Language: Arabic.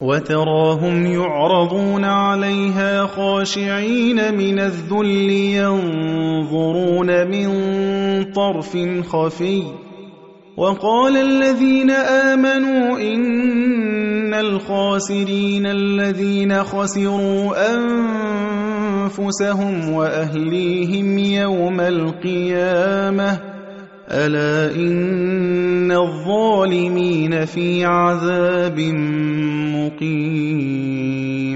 وتراهم يعرضون عليها خاشعين من الذل ينظرون من طرف خفي وقال الذين آمنوا إن الخاسرين الذين خسروا أنفسهم وأهليهم يوم القيامة ألا إن الظالمين في عذاب مقيم